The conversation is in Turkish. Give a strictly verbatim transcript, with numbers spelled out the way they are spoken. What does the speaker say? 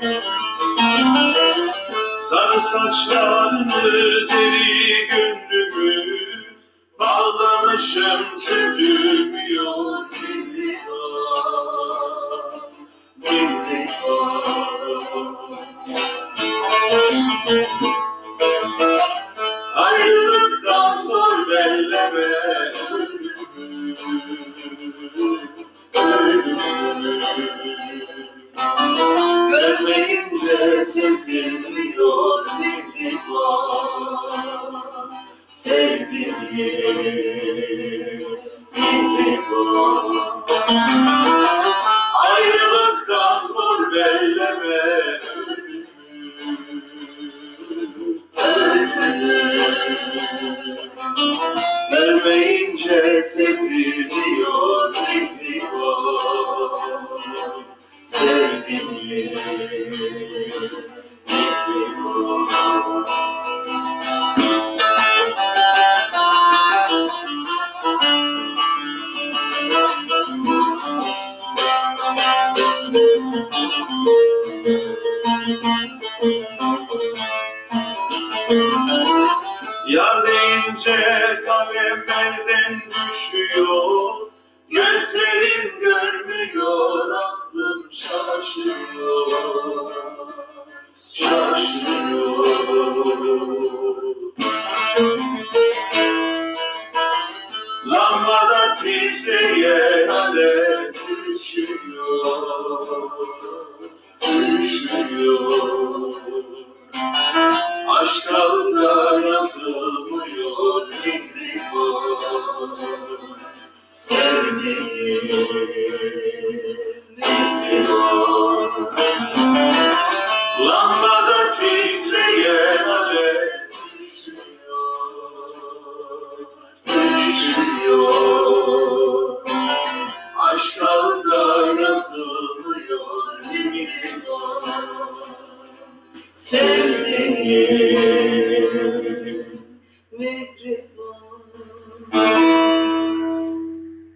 Sarı saçlarını deli gönlümü bağlamışım, çözülmüyor bir var, bir var. Ayrılıktan zor belleme ölümü, ölümü. Görmeyince sezilmiyor bir var, sevgili bir var. Ayrılıktan zor belleme ölümü, ölümü. Görmeyince sezilmiyor bir var, sevgili bir var. Yar deyince kalem elden düşüyor, gözlerim görmüyor, aklım şaşırıyor, şaşırıyor. Lambada titreyen alev düşüyor, düşüyor.